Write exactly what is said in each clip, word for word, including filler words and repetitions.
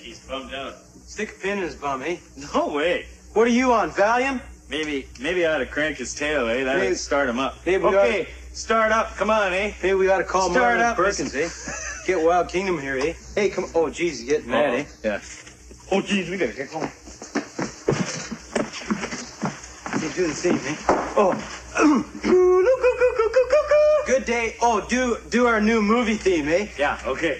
he's bummed out. Stick a pin in his bum, eh? No way. What are you on, Valium? Maybe, maybe I ought to crank his tail, eh? That'd Maybe- start him up. maybe we okay, oughta- start up. Come on, eh? Maybe we gotta call Start Marlon up. Perkins, eh? Get Wild Kingdom here, eh? Hey, come. Oh, jeez, he's getting mad, eh? Yeah. Oh, geez, we gotta get going. He's doing the same, eh? Oh. Good day. Oh, do do our new movie theme, eh? Yeah, okay.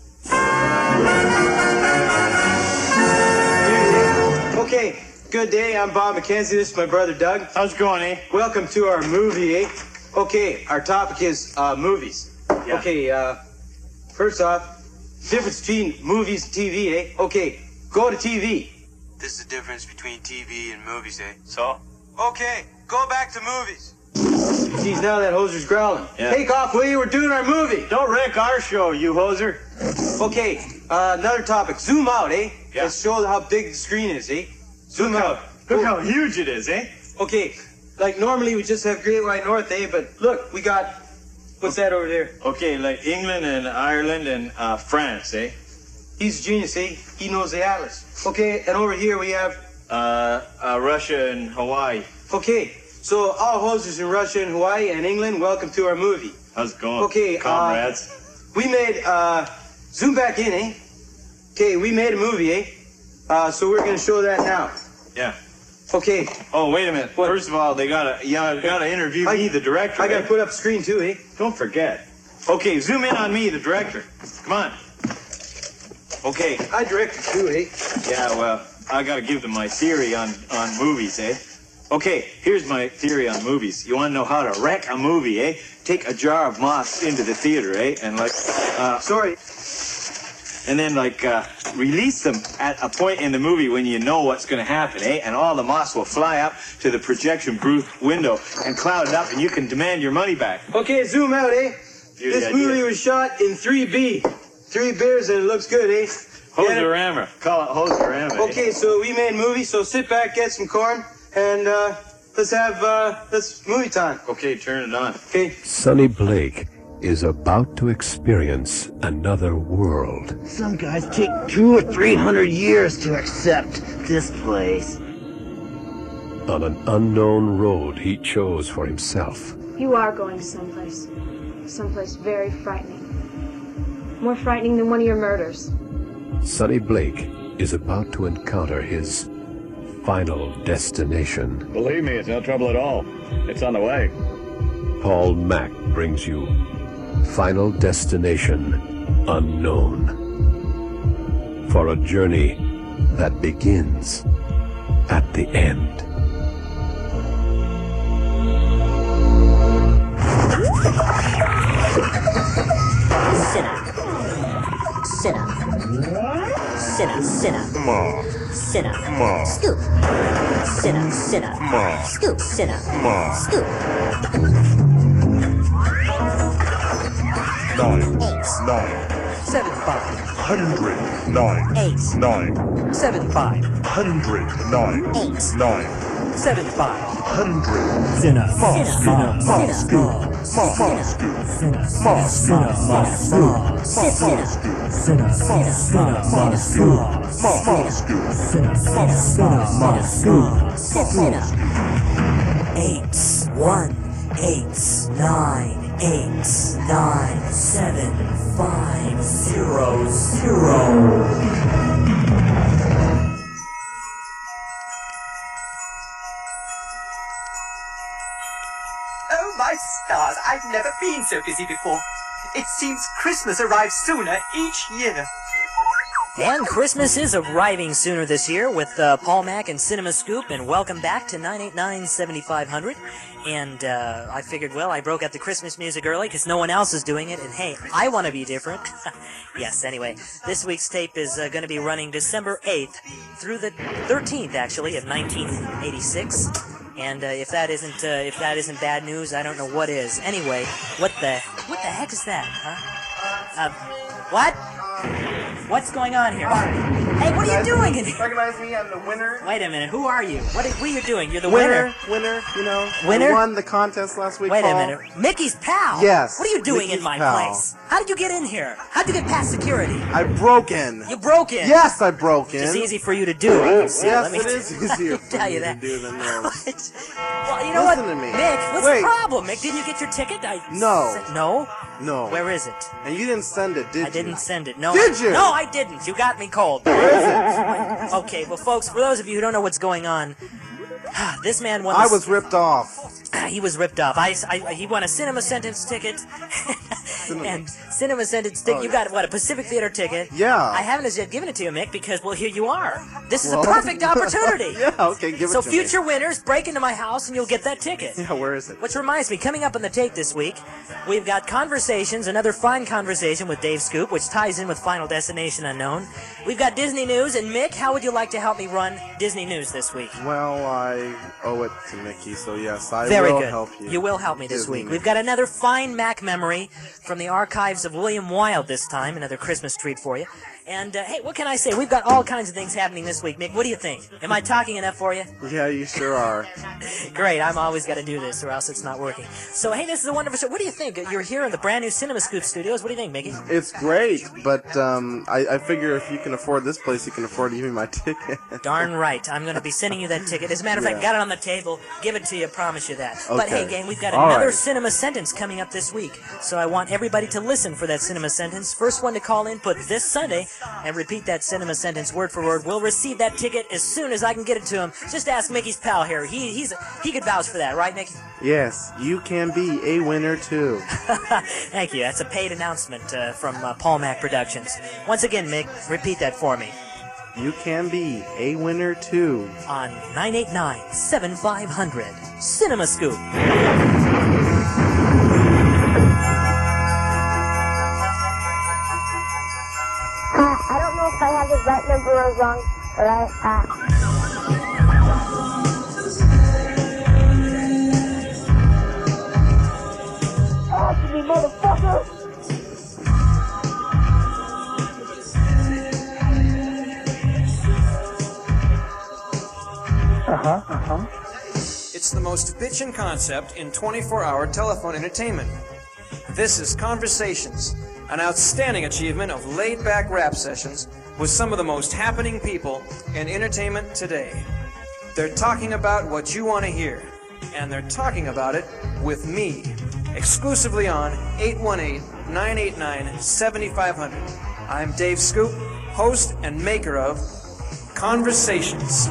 Okay. Good day. I'm Bob McKenzie. This is my brother Doug. How's it going, eh? Welcome to our movie, eh? Okay, our topic is uh, movies. Yeah. Okay, uh, first off, difference between movies and T V, eh? Okay, go to T V. This is the difference between T V and movies, eh? So? Okay, go back to movies. Geez, now that hoser's growling. Yeah. Take off, will you? We're doing our movie. Don't wreck our show, you hoser. Okay, uh, another topic. Zoom out, eh? Yeah. Let's show how big the screen is, eh? Zoom Look out. how, look how huge it is, eh? Okay, like normally we just have Great White North, eh? But look, we got, what's that over there? Okay, like England and Ireland and uh, France, eh? He's a genius, eh? He knows the atlas. Okay, and over here we have, Uh, uh, Russia and Hawaii. okay, so all hosers in Russia and Hawaii and England, welcome to our movie. How's it going, Okay, uh, comrades? We made, uh, zoom back in, eh? Okay, we made a movie, eh? Uh, so we're gonna show that now. yeah. Okay, Oh, wait a minute. What? First of all, they gotta, yeah, gotta interview I- me, the director. I gotta eh? put up the screen too, eh? Don't forget. Okay, zoom in on me, the director. Come on. Okay. I directed too, eh? Yeah, well, I gotta give them my theory on, on movies, eh? Okay, here's my theory on movies. You wanna know how to wreck a movie, eh? Take a jar of moss into the theater, eh? And like, uh, Sorry. and then like, uh, release them at a point in the movie when you know what's gonna happen, eh? And all the moss will fly up to the projection booth window and cloud it up and you can demand your money back. Okay, zoom out, eh? Here's This the idea. movie was shot in three B. Three beers and it looks good, eh? Get it? Hoserama. Call it Hoserama. eh? Okay, so we made a movie, so sit back, get some corn, and uh, let's have, uh, let's movie time. Okay, turn it on. Okay? Sonny Blake is about to experience another world. Some guys take two or three hundred years to accept this place. On an unknown road he chose for himself. You are going someplace. Someplace very frightening. More frightening than one of your murders. Sonny Blake is about to encounter his final destination. Believe me, it's no trouble at all. It's on the way. Paul Mack brings you Final Destination Unknown. For a journey that begins at the end. Sit up. Sit up. Sit up, sit up. Ma. Sit up. Ma. Scoop. Sit up, sit up. Ma. Scoop, sit up. Ma. Scoop. Nine. Eight. Nine. Seven five. Hundred. Nine. Eight. Nine. Seven five. Hundred. Nine. Eight. Nine. Seven five. Hundred. Sinner. Ma. Sit Scoop. up. Ma. Sit up. Scoop. Ma. Ma. Scoop. Sinner. Ma. Scoop. Ma. Scoop. Sit Ma. up. Scoop. Sinner. Sinner. Ma. Scoop. Ma. Ma. Scoop. Sinner. Sinner. Sinner. Ma. Scoop. Sit up. Eight. One. Eight. Nine. Eight. Nine. Seven. Five. Zero. Zero. Oh, my stars, I've never been so busy before. It seems Christmas arrives sooner each year. And Christmas is arriving sooner this year with uh, Paul Mack and Cinema Scoop, and welcome back to nine eight nine, seven five zero zero. And uh, I figured, well, I broke out the Christmas music early because no one else is doing it, and hey, I want to be different. Yes, anyway, this week's tape is uh, going to be running December eighth through the thirteenth, actually, of nineteen eighty-six. And uh, if that isn't uh, if that isn't bad news, I don't know what is. Anyway, what the what the heck is that, huh? Uh, what? What's going on here? Hey, what are you doing in here? Recognize me? I'm the winner. Wait a minute. Who are you? What are, what are you doing? You're the Winner, winner. winner, you know. Winner? I won the contest last week, Wait Paul. a minute. Mickey's pal? Yes, What are you doing Mickey's in my pal. place? How did you get in here? How did you get past security? I broke in. You broke in? Yes, I broke in. It's easy for you to do. I can see. Yes, Let me it is easier for tell me you to that. do than those. Well, you know Listen what, to me. Mick? What's Wait. the problem, Mick? Didn't you get your ticket? I No. s- no? No. Where is it? And you didn't send it, did you? I didn't send it. No. Did I, you? No, I didn't. You got me cold. Where is it? Okay, well, folks, for those of you who don't know what's going on, this man won. I this- was ripped off. He was ripped off. I, I, he won a cinema sentence ticket. and cinema sentence ticket. Oh, you got, what, a Pacific Theater ticket? Yeah. I haven't as yet given it to you, Mick, because, well, here you are. This is Well. a perfect opportunity. Yeah, okay, give it so to future winners, break into my house and you'll get that ticket. me. Yeah, where is it? Which reminds me, coming up on the tape this week, we've got Conversations, another fine conversation with Dave Scoop, which ties in with Final Destination Unknown. We've got Disney News, and Mick, how would you like to help me run Disney News this week? Well, I owe it to Mickey, so yes, I Very will good. help you. You will help me this Disney week. News. We've got another fine Mac memory from the archives of William Wilde this time, another Christmas treat for you. And, uh, hey, what can I say? We've got all kinds of things happening this week. Mick, what do you think? Am I talking enough for you? Yeah, you sure are. Great, I'm always got to do this or else it's not working. So, hey, this is a wonderful show. What do you think? You're here in the brand new Cinema Scoop studios. What do you think, Mickey? It's great, but um, I, I figure if you can afford this place, you can afford to give me my ticket. Darn right. I'm going to be sending you that ticket. As a matter of fact, Yeah. got it on the table. Give it to you, promise you that. But Okay. hey, gang, we've got All another right. cinema sentence coming up this week. So I want everybody to listen for that cinema sentence. First one to call in, put this Sunday, and repeat that cinema sentence word for word. We'll receive that ticket as soon as I can get it to him. Just ask Mickey's pal here. He he's he could vouch for that, right, Mickey? Yes, you can be a winner too. Thank you. That's a paid announcement uh, from uh, Paul Mac Productions. Once again, Mick, repeat that for me. You can be a winner too. On nine eight nine, seven five hundred, Cinema Scoop. Uh, I don't know if I have the right number or wrong, but I, uh... Talk to me, motherfucker! Uh-huh, uh-huh. It's the most bitchin' concept in twenty-four hour telephone entertainment. This is Conversations, an outstanding achievement of laid-back rap sessions with some of the most happening people in entertainment today. They're talking about what you want to hear, and they're talking about it with me, exclusively on eight one eight, nine eight nine, seven five zero zero. I'm Dave Scoop, host and maker of Conversations.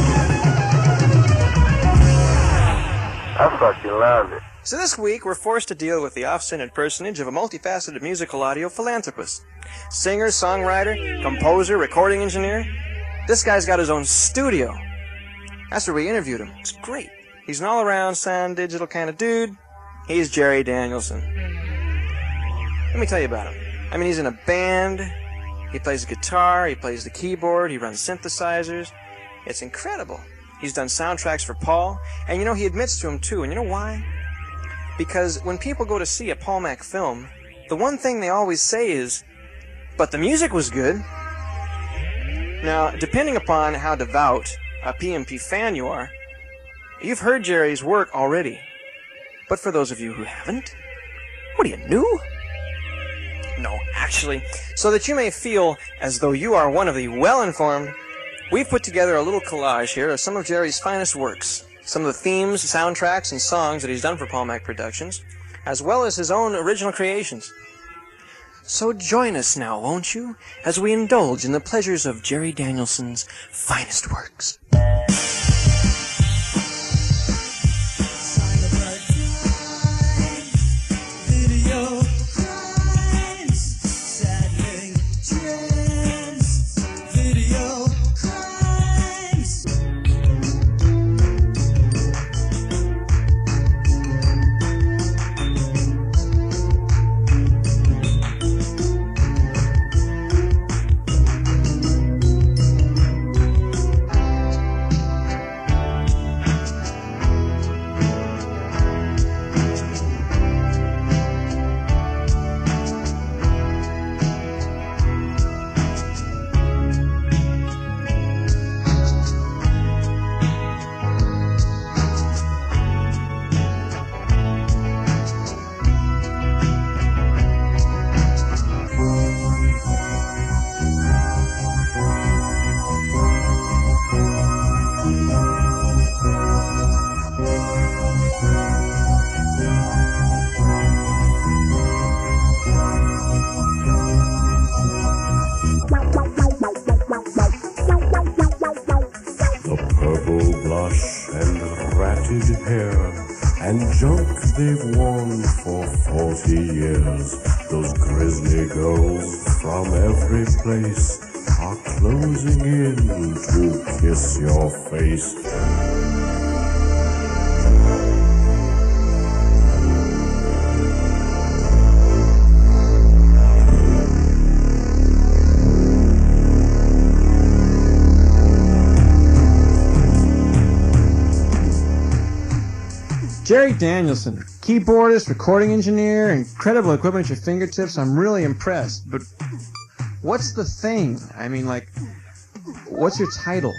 I fucking love it. So this week, we're forced to deal with the off-centered personage of a multifaceted musical audio philanthropist. Singer, songwriter, composer, recording engineer. This guy's got his own studio. That's where we interviewed him. It's great. He's an all-around sound digital kind of dude. He's Jerry Danielson. Let me tell you about him. I mean, he's in a band. He plays the guitar. He plays the keyboard. He runs synthesizers. It's incredible. He's done soundtracks for Paul. And you know, he admits to him too. And you know why? Because when people go to see a Paul Mac film, the one thing they always say is, but the music was good. Now, depending upon how devout a P M P fan you are, you've heard Jerry's work already. But for those of you who haven't, what are you, new? No, actually, so that you may feel as though you are one of the well-informed, we've put together a little collage here of some of Jerry's finest works. Some of the themes, soundtracks, and songs that he's done for Paul Mac Productions, as well as his own original creations. So join us now, won't you, as we indulge in the pleasures of Jerry Danielson's finest works. brush and ratted hair and junk they've worn for forty years. Those grizzly girls from every place are closing in to kiss your face. Jerry Danielson, keyboardist, recording engineer, incredible equipment at your fingertips. I'm really impressed. But what's the thing? I mean, like, what's your title?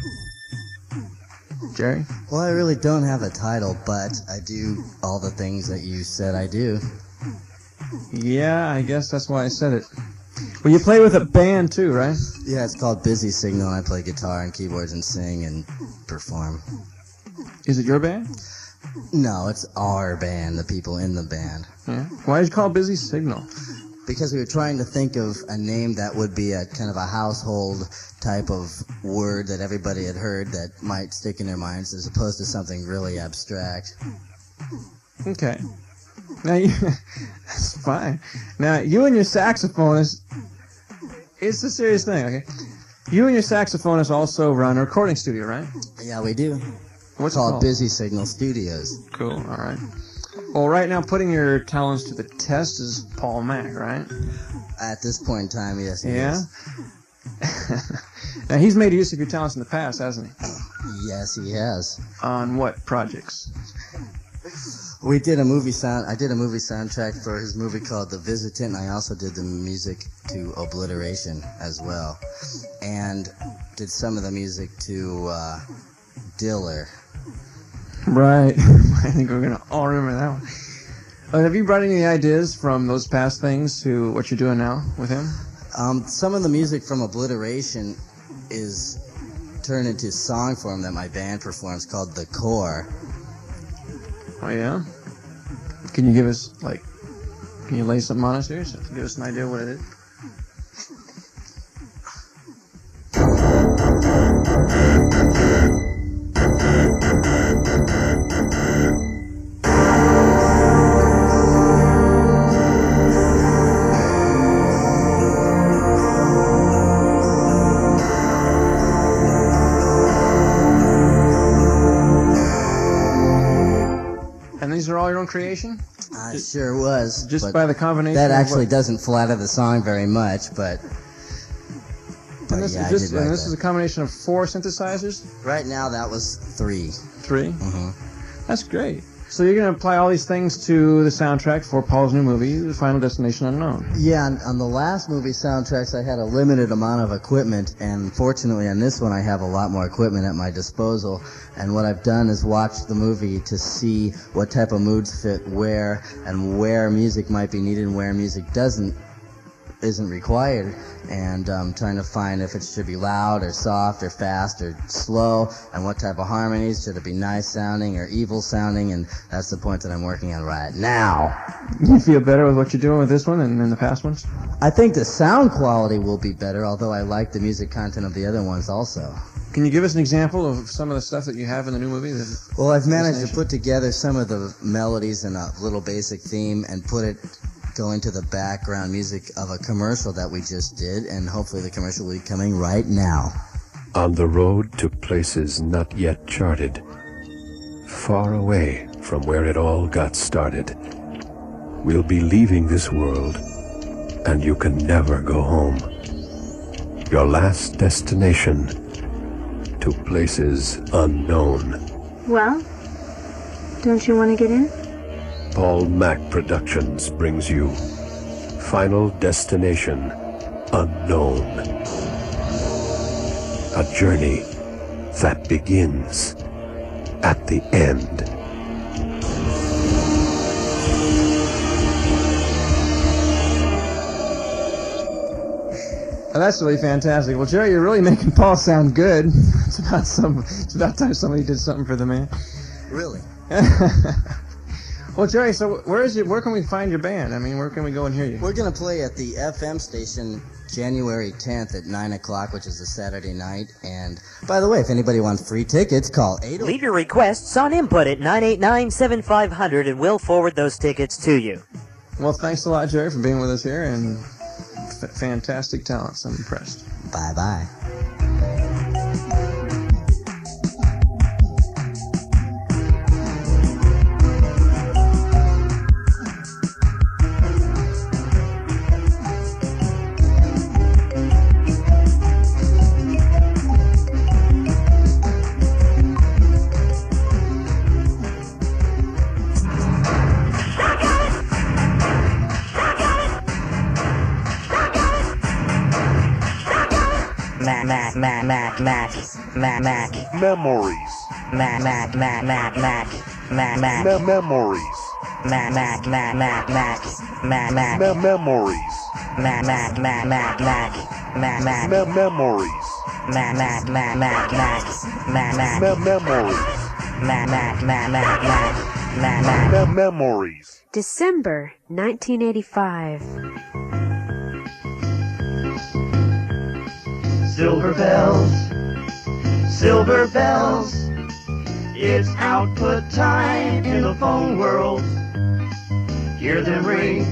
Jerry? Well, I really don't have a title, but I do all the things that you said I do. Yeah, I guess that's why I said it. Well, you play with a band too, right? Yeah, it's called Busy Signal. I play guitar and keyboards and sing and perform. Is it your band? No, it's our band, the people in the band. Yeah. Why did you call it Busy Signal? Because we were trying to think of a name that would be a kind of a household type of word that everybody had heard that might stick in their minds, as opposed to something really abstract. Okay. Now you, that's fine. Now you and your saxophonist, it's a serious thing, okay? You and your saxophonist also run a recording studio, right? Yeah, we do. What's it's called, it called? Busy Signal Studios. Cool, all right. Well, right now, putting your talents to the test is Paul Mack, right? At this point in time, yes, he yeah? is. Now, he's made use of your talents in the past, hasn't he? Yes, he has. On what projects? We did a movie sound. I did a movie soundtrack for his movie called The Visitant, and I also did the music to Obliteration as well, and did some of the music to uh, Diller. Right. I think we're gonna all remember that one. Uh, have you brought any ideas from those past things to what you're doing now with him? Um, some of the music from Obliteration is turned into song form that my band performs called The Core. Oh yeah? Can you give us, like, can you lay something on us here? So give us an idea of what it is? These are all your own creation? I sure was. Just by the combination That of actually what? doesn't flatter the song very much, but... but And this, yeah, is, just, I did write and this that. is a combination of four synthesizers? Right now, that was three. Three? Mm-hmm. That's great. So you're going to apply all these things to the soundtrack for Paul's new movie, The Final Destination Unknown. Yeah, on, on the last movie soundtracks, I had a limited amount of equipment, and fortunately on this one, I have a lot more equipment at my disposal. And what I've done is watch the movie to see what type of moods fit where, and where music might be needed and where music doesn't isn't required, and um, trying to find if it should be loud or soft or fast or slow, and what type of harmonies, should it be nice sounding or evil sounding, and that's the point that I'm working on right now. You feel better with what you're doing with this one than in the past ones? I think the sound quality will be better, although I like the music content of the other ones also. Can you give us an example of some of the stuff that you have in the new movie? Well, I've managed to put together some of the melodies in a little basic theme and put it go into the background music of a commercial that we just did, and hopefully the commercial will be coming right now. On the road to places not yet charted, far away from where it all got started, we'll be leaving this world, and you can never go home. Your last destination, to places unknown. Well, don't you want to get in? Paul Mack Productions brings you Final Destination Unknown. A journey that begins at the end. Oh, that's really fantastic. Well, Jerry, you're really making Paul sound good. It's about some. It's about time somebody did something for the man. Really? Well, Jerry, so where is it? Where can we find your band? I mean, where can we go and hear you? We're going to play at the F M station January tenth at nine o'clock, which is a Saturday night. And, by the way, if anybody wants free tickets, call eight oh... Leave your requests on input at nine eight nine, seven five zero zero, and we'll forward those tickets to you. Well, thanks a lot, Jerry, for being with us here, and f- fantastic talents. I'm impressed. Bye-bye. Mac, Mac, Mac, Mac, Mac, Mac. Memories. Mac, Mac, Mac, Mac, Mac, Mac, Mac. Me- memories. Mac, Mac, Mac, Mac, Mac, Mac, Mac. Me- memories. Mac, Mac, Mac, Mac, Mac, Mac, Mac. Me- memories. Mac, Mac, Mac, Mac, Mac, Mac, Mac. Me- memories. Mac, Mac, Mac, Mac, Mac, Mac, Mac. Me- memories. December nineteen eighty-five. Silver bells, silver bells, it's output time in the phone world. Hear them ring,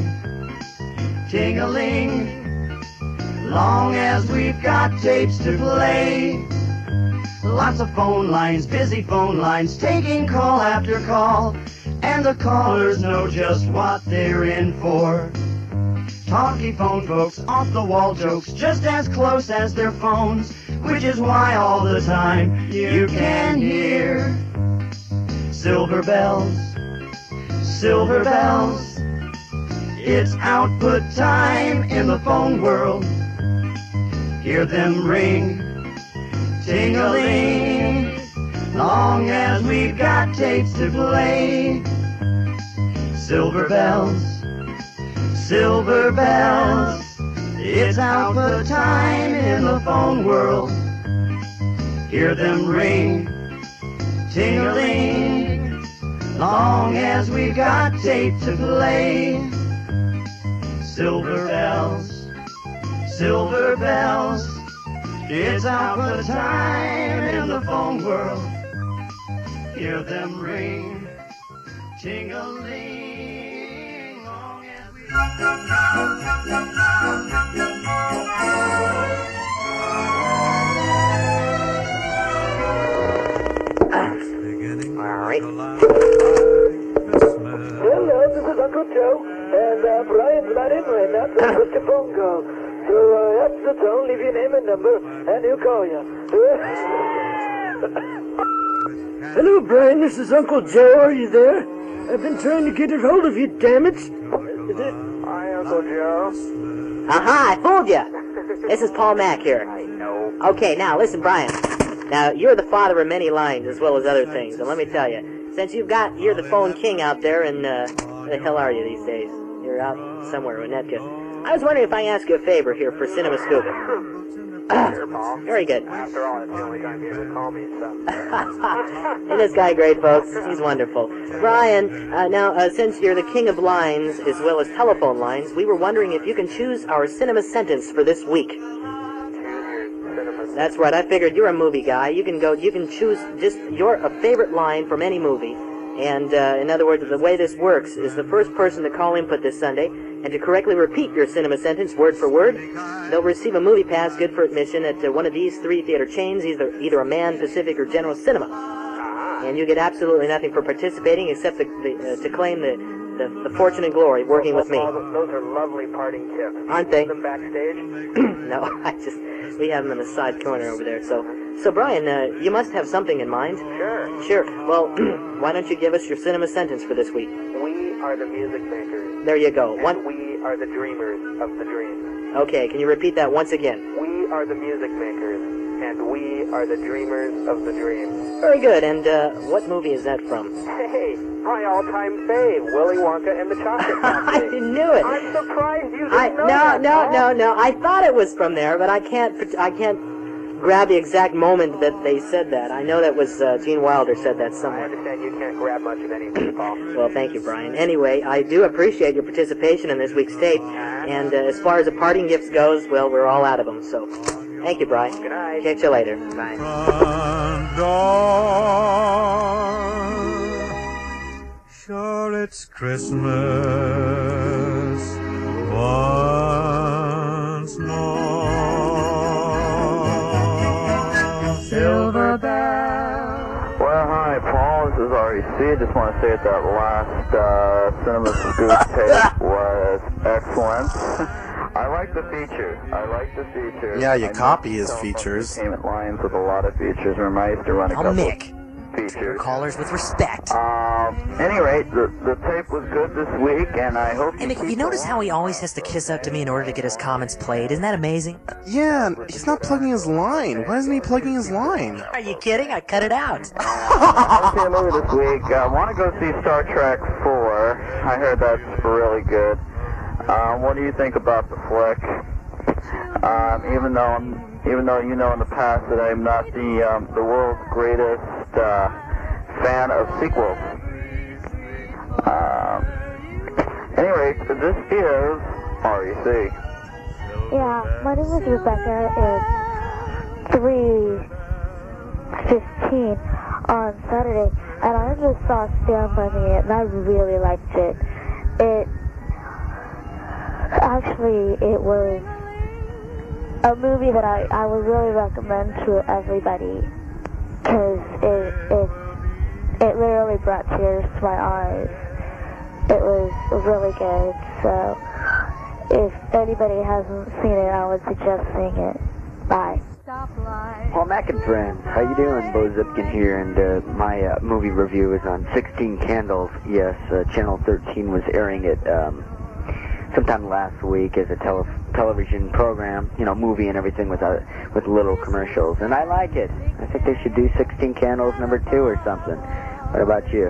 ting-a-ling, long as we've got tapes to play. Lots of phone lines, busy phone lines, taking call after call, and the callers know just what they're in for. Talky phone folks, off-the-wall jokes, just as close as their phones, which is why all the time you can hear silver bells, silver bells. It's output time in the phone world. Hear them ring, ting-a-ling, long as we've got tapes to play. Silver bells, silver bells, it's output time in the phone world. Hear them ring, ting-a-ling, long as we've got tape to play. Silver bells, silver bells, it's output time in the phone world. Hear them ring, ting-a-ling. Alright. Hello, this is Uncle Joe, and uh, Brian's not in right now, so it's just a phone call. So uh, that's the tone, leave your name and number, and he'll call you. Hello, Brian, this is Uncle Joe, are you there? I've been trying to get a hold of you, damn it. Hi, Uncle Joe. Aha, I fooled you. This is Paul Mack here. I know. Okay, now listen, Brian. Now, you're the father of many lines as well as other things, and let me tell you, since you've got, you're the phone king out there, and uh, where the hell are you these days? You're out somewhere in Winnetka. I was wondering if I ask you a favor here for Cinema Scoop. Sure, Paul. Very good. After all, it's the only time you ever call me, so. Isn't this guy great, folks? He's wonderful. Brian, uh, now, uh, since you're the king of lines as well as telephone lines, we were wondering if you can choose our cinema sentence for this week. That's right. I figured you're a movie guy. You can go. You can choose just your a favorite line from any movie. And uh, in other words, the way this works is the first person to call input this Sunday and to correctly repeat your cinema sentence word for word, they'll receive a movie pass good for admission at uh, one of these three theater chains, either either a Man, Pacific, or General Cinema. And you get absolutely nothing for participating except the, the, uh, to claim the, the the fortune and glory of working with me. Those are lovely parting tips. Aren't they? Them backstage? No, I just we have them in the side corner over there. So, so Brian, uh, you must have something in mind. Sure. Sure. Well, why don't you give us your cinema sentence for this week? We are the music makers. There you go. And One. we are the dreamers of the dreams. Okay, can you repeat that once again? We are the music makers, and we are the dreamers of the dreams. Very good. And uh, what movie is that from? Hey, my all-time fave, Willy Wonka and the Chocolate Factory. I knew it. I'm surprised you didn't I, know no, that, no, Paul. no, no. I thought it was from there, but I can't. I can't grab the exact moment that they said that. I know that was uh, Gene Wilder said that somewhere. I understand you can't grab much of anything, Paul. Well, thank you, Brian. Anyway, I do appreciate your participation in this week's tape. And uh, as far as the parting gifts goes, well, we're all out of them. So, thank you, Brian. Good night. Catch you later. Bye. Sure, it's Christmas once more. Silver bell. Well, hi, Paul. This is R E C. I just want to say that that last uh, Cinema Scoop tape was excellent. I like the features. I like the features. Yeah, you I copy his features. Payment lines with a lot of features. Remember, I used to run a Now, couple Mick. features. Callers with respect. Um, any rate, the, the tape was good this week, and I hope Hey, Mick, you notice how he always has to kiss up to me in order to get his comments played? Isn't that amazing? Yeah, he's not plugging his line. Why isn't he plugging his line? Are you kidding? I cut it out. I see a movie this week. I uh, want to go see Star Trek four. I heard that's really good. Uh, what do you think about the flick? Um, even though I'm, even though you know in the past that I'm not the um, the world's greatest uh, fan of sequels. Uh, anyway, this is R E C. Yeah, my name is Rebecca. It's three fifteen on Saturday, and I just saw Stand By Me, and I really liked it. It actually it was a movie that I, I would really recommend to everybody, because it, it, it literally brought tears to my eyes. It was really good, so if anybody hasn't seen it, I would suggest seeing it. Bye. Paul Mack and friends, how you doing? Bo Zipkin here, and uh, my uh, movie review is on sixteen Candles. Yes, uh, Channel thirteen was airing it um, sometime last week as a tele television program, you know, movie and everything with uh, with little commercials, and I like it. I think they should do sixteen Candles number two or something. What about you?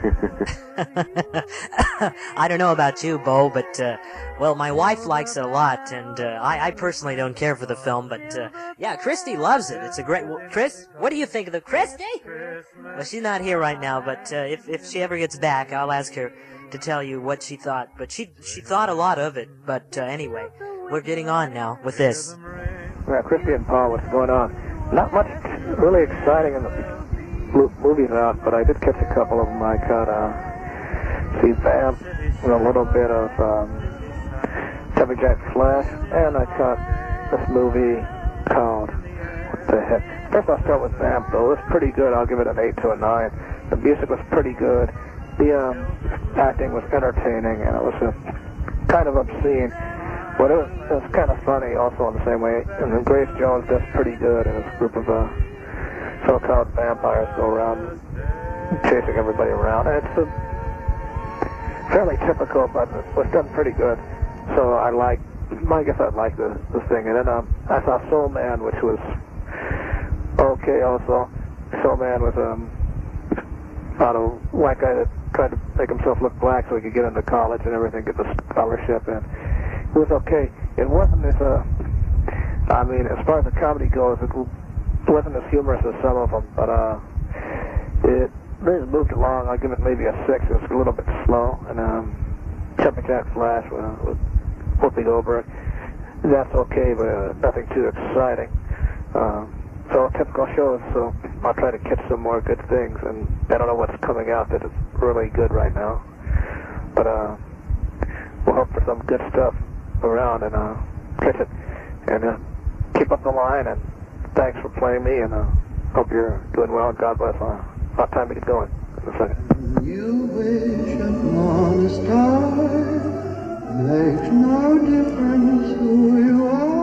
I don't know about you, Bo, but, uh, well, my wife likes it a lot, and uh, I, I personally don't care for the film, but, uh, yeah, Christy loves it. It's a great... Well, Chris, what do you think of the... Christy? Well, she's not here right now, but uh, if, if she ever gets back, I'll ask her to tell you what she thought. But she she thought a lot of it, but uh, anyway, we're getting on now with this. Yeah, Christy and Paul, what's going on? Not much really exciting in the movies out, but I did catch a couple of them. I caught uh, see Vamp and a little bit of um, Chevy Jack Flash, and I caught this movie called, what the heck? First I'll start with Vamp, though. It was pretty good. I'll give it an eight to a nine. The music was pretty good. The um, acting was entertaining, and it was uh, kind of obscene, but it was, it was kind of funny also in the same way. And then Grace Jones does pretty good, and this group of uh, so-called vampires go around chasing everybody around. And it's uh, fairly typical, but it was done pretty good. So I like, I guess I like the, the thing. And then um, I saw Soul Man, which was okay also. Soul Man was um, about a white guy that tried to make himself look black so he could get into college and everything, get the scholarship, and it was okay. It wasn't as, uh, I mean, as far as the comedy goes, it wasn't as humorous as some of them, but uh, it really moved along. I'll give it maybe a six. It was a little bit slow, and um, Chevy Jack Flash uh, with Whoopi Goldberg, that's okay, but uh, nothing too exciting. Um, So typical shows, so I'll try to catch some more good things, and I don't know what's coming out that is really good right now, but uh, we'll hope for some good stuff around and uh, catch it, and uh, keep up the line, and thanks for playing me, and uh, hope you're doing well, and God bless. Uh, I'll time me to go in in a second. You wish upon a star, makes no difference who you are.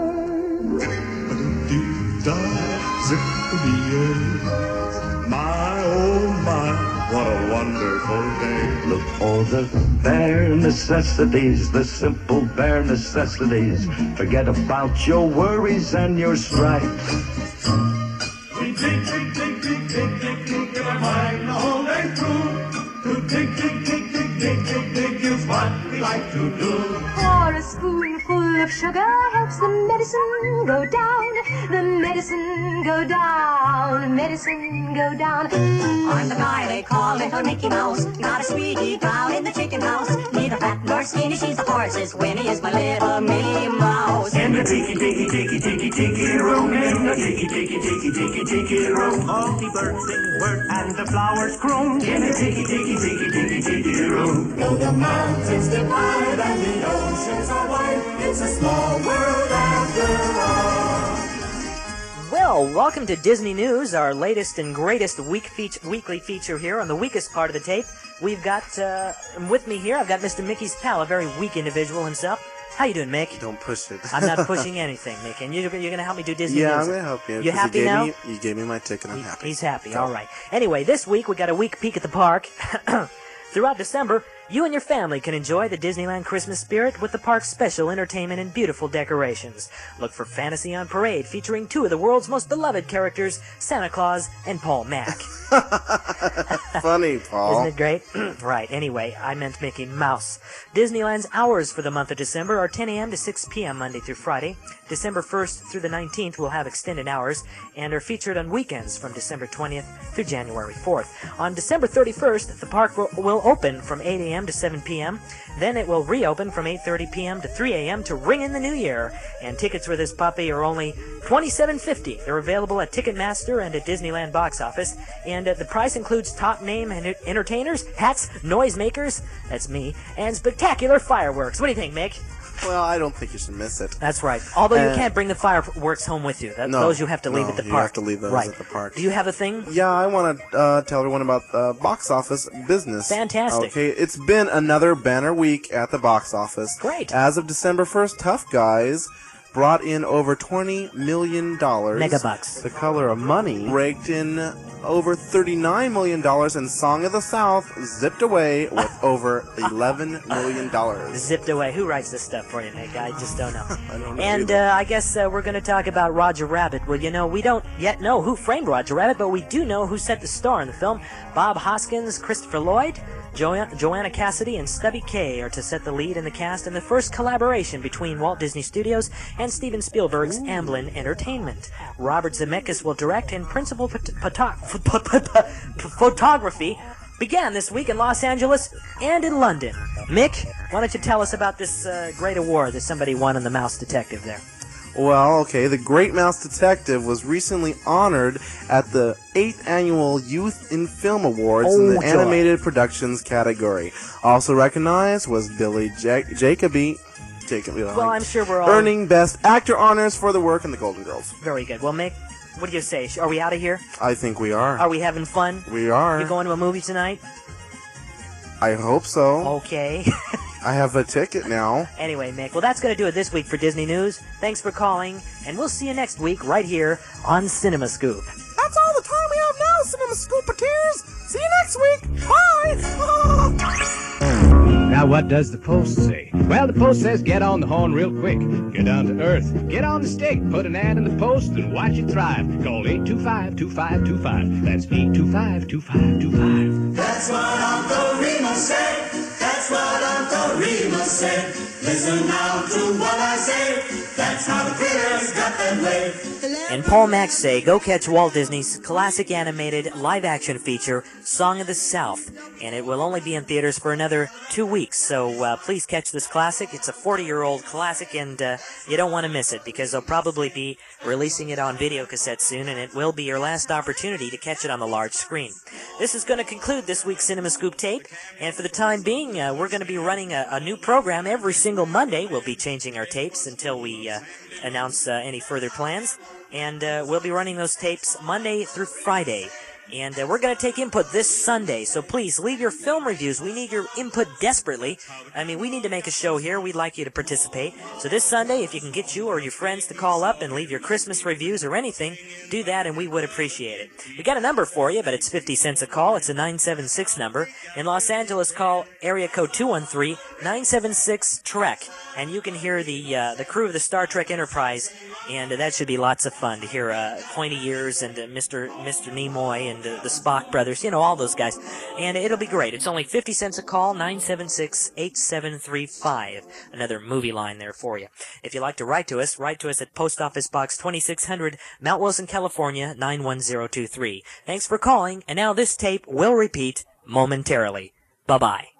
My oh my, what a wonderful day. Look for the bare necessities, the simple bare necessities. Forget about your worries and your strife. We dig, dig, dig, dig, dig, dig, dig, in our mind the whole day through. To dig, dig, dig, dig, dig, dig, dig is what we like to do. For a spoonful of sugar helps the medicine go down. The medicine go down, medicine go down. I'm the guy they call Little Mickey Mouse. Got a sweetie down in the chicken house. Neither fat nor skinny, she's a horse's Winnie is my little Minnie Mouse. In the tiki tiki tiki tiki tiki room, in the tiki tiki tiki tiki tiki room, all the birds sing word and the flowers croon. In the tiki tiki tiki tiki tiki room. Though the mountains divide and the oceans are wide, it's a small world after all. Well, welcome to Disney News, our latest and greatest week feature, weekly feature here on the weakest part of the tape. We've got, uh, with me here, I've got Mister Mickey's pal, a very weak individual himself. How you doing, Mick? Don't push it. I'm not pushing anything, Mick, and you're, you're going to help me do Disney yeah, News. Yeah, I'm going to help you. You happy you now? Me, you gave me my ticket, I'm he, happy. He's happy, So. all right. Anyway, this week we got a week peek at the park. Throughout December, you and your family can enjoy the Disneyland Christmas spirit with the park's special entertainment and beautiful decorations. Look for Fantasy on Parade, featuring two of the world's most beloved characters, Santa Claus and Paul Mack. Funny, Paul. Isn't it great? Right, anyway, I meant Mickey Mouse. Disneyland's hours for the month of December are ten a.m. to six p.m. Monday through Friday. December first through the nineteenth will have extended hours and are featured on weekends from December twentieth through January fourth. On December thirty-first, the park will, will open from eight a.m. to seven p.m. Then it will reopen from eight thirty p.m. to three a.m. to ring in the new year. And tickets for this puppy are only twenty-seven fifty. They're available at Ticketmaster and at Disneyland box office. And uh, the price includes top name and entertainers, hats, noisemakers, that's me, and spectacular fireworks. What do you think, Mick? Well, I don't think you should miss it. That's right. Although Uh, you can't bring the fireworks home with you. That, No, those you have to leave no, at the you park. have to leave those right. at the park. Do you have a thing? Yeah, I want to uh, tell everyone about the box office business. Fantastic. Okay, it's been another banner week at the box office. Great. As of December first, Tough Guys brought in over twenty million dollars. Megabucks. The Color of Money raked in over thirty-nine million dollars, and Song of the South zipped away with over eleven million dollars. Zipped away. Who writes this stuff for you, Mick? I just don't know. I don't know And uh, I guess uh, we're going to talk about Roger Rabbit. Well, you know, we don't yet know who framed Roger Rabbit, but we do know who set the star in the film. Bob Hoskins, Christopher Lloyd, jo- Joanna Cassidy, and Stubby Kaye are to set the lead in the cast in the first collaboration between Walt Disney Studios and Steven Spielberg's Amblin Entertainment. Robert Zemeckis will direct, and principal phot- photo- photography began this week in Los Angeles and in London. Mick, why don't you tell us about this uh, great award that somebody won on The Mouse Detective there? Well, okay, the Great Mouse Detective was recently honored at the eighth Annual Youth in Film Awards Oh, in the joy. Animated Productions category. Also recognized was Billy ja- Jacoby, Jacob, you know, Well, I'm sure we're all... earning Best Actor honors for the work in The Golden Girls. Very good. Well, Mick, what do you say? Are we out of here? I think we are. Are we having fun? We are. You going to a movie tonight? I hope so. Okay. I have a ticket now. Anyway, Mick, well, that's going to do it this week for Disney News. Thanks for calling, and we'll see you next week right here on Cinema Scoop. That's all the time we have now, Cinema Scoopateers. See you next week. Bye. Now, what does the Post say? Well, the Post says get on the horn real quick. Get down to earth. Get on the stake. Put an ad in the Post and watch it thrive. Call eight two five, two five two five. That's eight two five, two five two five. That's what Uncle Remus said. That's what Uncle Remus said. Listen now to what I say. That's how the critters got that way. And Paul Mack say, go catch Walt Disney's classic animated live-action feature, Song of the South. And it will only be in theaters for another two weeks, so uh, please catch this classic. It's a forty-year-old classic, and uh, you don't want to miss it, because they'll probably be releasing it on video cassette soon, and it will be your last opportunity to catch it on the large screen. This is going to conclude this week's Cinema Scoop tape, and for the time being, uh, we're going to be running a, a new program every single Monday. We'll be changing our tapes until we uh, announce uh, any further plans. And uh, we'll be running those tapes Monday through Friday. And uh, we're going to take input this Sunday, so please leave your film reviews. We need your input desperately. I mean, we need to make a show here. We'd like you to participate. So this Sunday, if you can get you or your friends to call up and leave your Christmas reviews or anything, do that and we would appreciate it. We got a number for you, but it's fifty cents a call. It's a nine seven six number. In Los Angeles, call area code two one three, nine seven six, Trek. And you can hear the uh, the crew of the Star Trek Enterprise And uh, that should be lots of fun to hear uh, Pointy Ears and uh, Mister Mister Nimoy and uh, the Spock brothers, you know, all those guys. And it'll be great. It's only fifty cents a call, nine seven six, eight seven three five. Another movie line there for you. If you'd like to write to us, write to us at Post Office Box twenty-six hundred, Mount Wilson, California, nine one zero two three. Thanks for calling, and now this tape will repeat momentarily. Bye-bye.